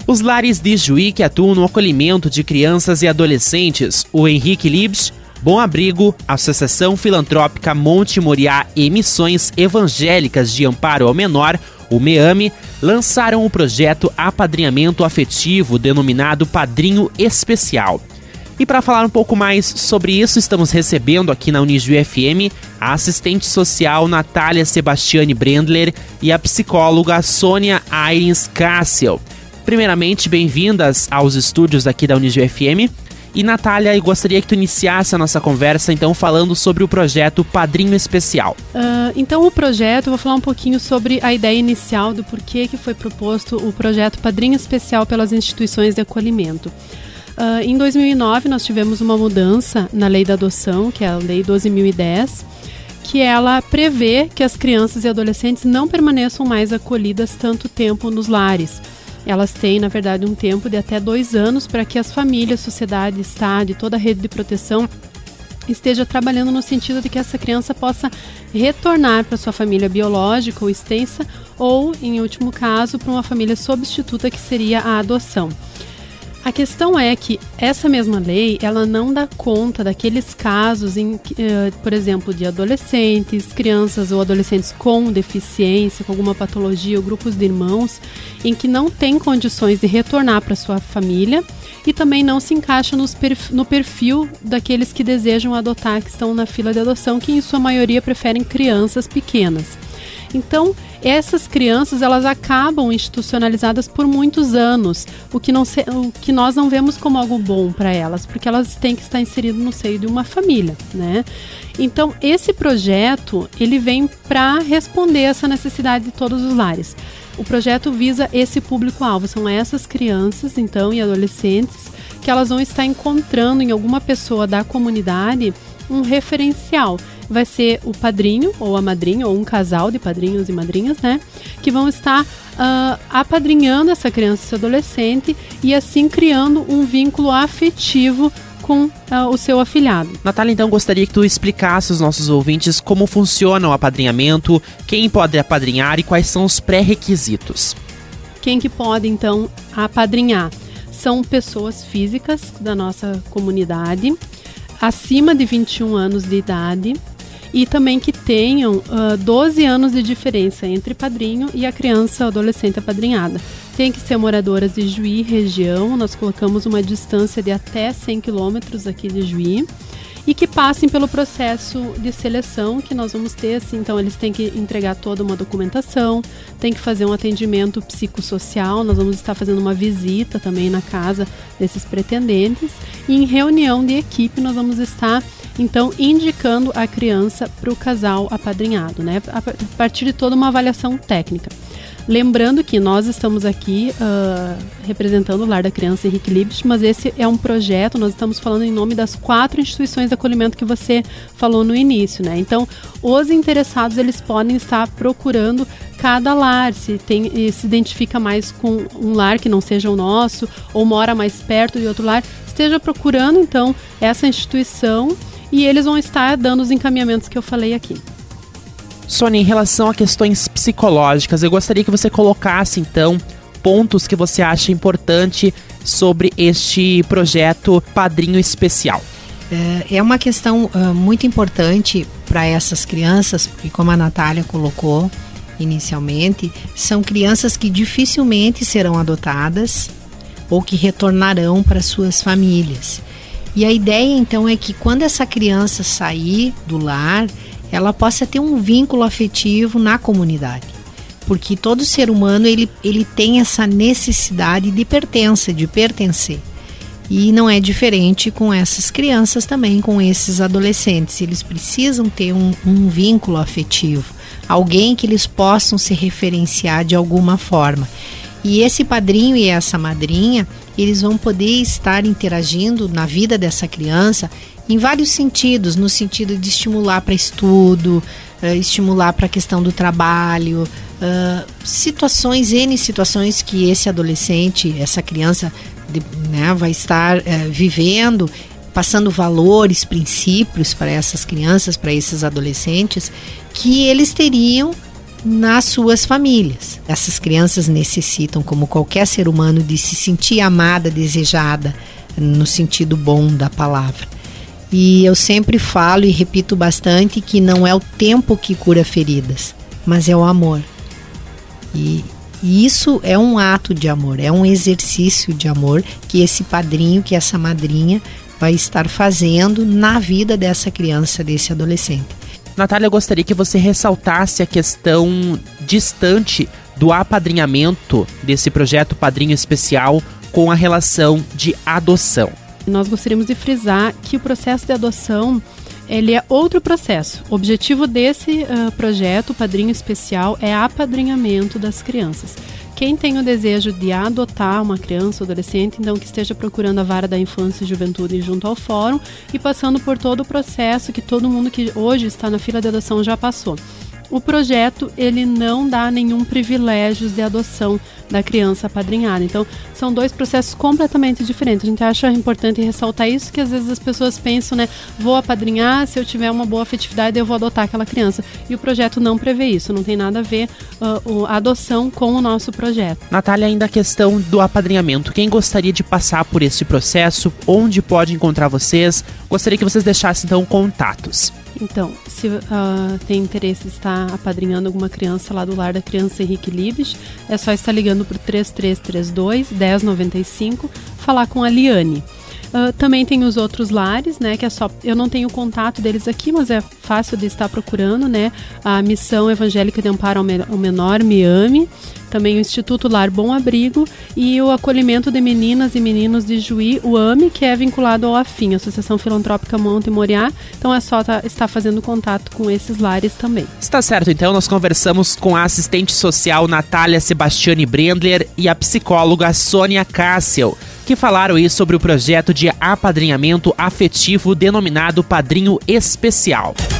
Os lares de Juí que atuam no acolhimento de crianças e adolescentes, o Henrique Libs, Bom Abrigo, Associação Filantrópica Monte Moriá e Missões Evangélicas de Amparo ao Menor, o MEAME, lançaram o projeto Apadrinhamento Afetivo, denominado Padrinho Especial. E para falar um pouco mais sobre isso, estamos recebendo aqui na Unijuí FM a assistente social Natália Sebastiane Brendler e a psicóloga Sônia Ayrens Cassel. Primeiramente, bem-vindas aos estúdios aqui da Unijuí FM. E Natália, eu gostaria que tu iniciasse a nossa conversa, então, falando sobre o projeto Padrinho Especial. Então, o projeto, eu vou falar um pouquinho sobre a ideia inicial do porquê que foi proposto o projeto Padrinho Especial pelas instituições de acolhimento. Em 2009, nós tivemos uma mudança na lei da adoção, que é a Lei 12.010, que ela prevê que as crianças e adolescentes não permaneçam mais acolhidas tanto tempo nos lares. Elas têm, na verdade, um tempo de até 2 anos para que as famílias, sociedade, Estado e toda a rede de proteção esteja trabalhando no sentido de que essa criança possa retornar para sua família biológica ou extensa ou, em último caso, para uma família substituta, que seria a adoção. A questão é que essa mesma lei, ela não dá conta daqueles casos, por exemplo, de adolescentes, crianças ou adolescentes com deficiência, com alguma patologia ou grupos de irmãos, em que não tem condições de retornar para sua família e também não se encaixa no perfil daqueles que desejam adotar, que estão na fila de adoção, que em sua maioria preferem crianças pequenas. Então, essas crianças, elas acabam institucionalizadas por muitos anos, o que nós não vemos como algo bom para elas, porque elas têm que estar inseridas no seio de uma família, né? Então, esse projeto, ele vem para responder essa necessidade de todos os lares. O projeto visa esse público-alvo, são essas crianças, então, e adolescentes, que elas vão estar encontrando em alguma pessoa da comunidade um referencial. Vai ser o padrinho ou a madrinha, ou um casal de padrinhos e madrinhas, né? Que vão estar apadrinhando essa criança, esse adolescente, e assim criando um vínculo afetivo com o seu afilhado. Natália, então, gostaria que tu explicasse aos nossos ouvintes como funciona o apadrinhamento, quem pode apadrinhar e quais são os pré-requisitos. Quem que pode, então, apadrinhar? São pessoas físicas da nossa comunidade, acima de 21 anos de idade, e também que tenham 12 anos de diferença entre padrinho e a criança ou adolescente apadrinhada. Tem que ser moradoras de Juí, região, nós colocamos uma distância de até 100 quilômetros aqui de Juí, e que passem pelo processo de seleção que nós vamos ter, assim, então eles têm que entregar toda uma documentação, tem que fazer um atendimento psicossocial, nós vamos estar fazendo uma visita também na casa desses pretendentes, e em reunião de equipe nós vamos estar, então, indicando a criança para o casal apadrinhado, né, a partir de toda uma avaliação técnica. Lembrando que nós estamos aqui representando o Lar da Criança Henrique Libs, mas esse é um projeto, nós estamos falando em nome das 4 instituições de acolhimento que você falou no início, né? Então, os interessados, eles podem estar procurando cada lar, se identifica mais com um lar que não seja o nosso, ou mora mais perto de outro lar, esteja procurando, então, essa instituição, e eles vão estar dando os encaminhamentos que eu falei aqui. Sônia, em relação a questões psicológicas, eu gostaria que você colocasse, então, pontos que você acha importante sobre este projeto Padrinho Especial. É uma questão muito importante para essas crianças, porque, como a Natália colocou inicialmente, são crianças que dificilmente serão adotadas ou que retornarão para suas famílias. E a ideia, então, é que quando essa criança sair do lar, ela possa ter um vínculo afetivo na comunidade, porque todo ser humano ele tem essa necessidade de pertença, de pertencer, e não é diferente com essas crianças também, com esses adolescentes. Eles precisam ter um vínculo afetivo, alguém que eles possam se referenciar de alguma forma, e esse padrinho e essa madrinha, eles vão poder estar interagindo na vida dessa criança em vários sentidos, no sentido de estimular para estudo, estimular para a questão do trabalho, N situações que esse adolescente, essa criança, né, vai estar vivendo, passando valores, princípios para essas crianças, para esses adolescentes, que eles teriam nas suas famílias. Essas crianças necessitam, como qualquer ser humano, de se sentir amada, desejada, no sentido bom da palavra. E eu sempre falo e repito bastante que não é o tempo que cura feridas, mas é o amor. E isso é um ato de amor, é um exercício de amor que esse padrinho, que essa madrinha vai estar fazendo na vida dessa criança, desse adolescente. Natália, eu gostaria que você ressaltasse a questão distante do apadrinhamento desse projeto Padrinho Especial com a relação de adoção. Nós gostaríamos de frisar que o processo de adoção, ele é outro processo. O objetivo desse projeto, Padrinho Especial, é apadrinhamento das crianças. Quem tem o desejo de adotar uma criança ou adolescente, então que esteja procurando a vara da infância e juventude junto ao fórum e passando por todo o processo que todo mundo que hoje está na fila de adoção já passou. O projeto, ele não dá nenhum privilégio de adoção da criança apadrinhada. Então, são dois processos completamente diferentes. A gente acha importante ressaltar isso, que às vezes as pessoas pensam, né, vou apadrinhar, se eu tiver uma boa afetividade, eu vou adotar aquela criança. E o projeto não prevê isso, não tem nada a ver a adoção com o nosso projeto. Natália, ainda a questão do apadrinhamento. Quem gostaria de passar por esse processo, onde pode encontrar vocês? Gostaria que vocês deixassem, então, contatos. Então, se tem interesse em estar apadrinhando alguma criança lá do Lar da Criança Henrique Libes, é só estar ligando por 3332-1095, falar com a Liane. Também tem os outros lares, né, que é só, eu não tenho o contato deles aqui, mas é fácil de estar procurando, né, a Missão Evangélica de Amparo ao Menor, MIAME, também o Instituto Lar Bom Abrigo e o Acolhimento de Meninas e Meninos de Juí, o AME, que é vinculado ao AFIM, Associação Filantrópica Monte Moriá, então é só estar fazendo contato com esses lares também. Está certo, então nós conversamos com a assistente social Natália Sebastiani Brendler e a psicóloga Sônia Cássio, que falaram aí sobre o projeto de apadrinhamento afetivo denominado Padrinho Especial.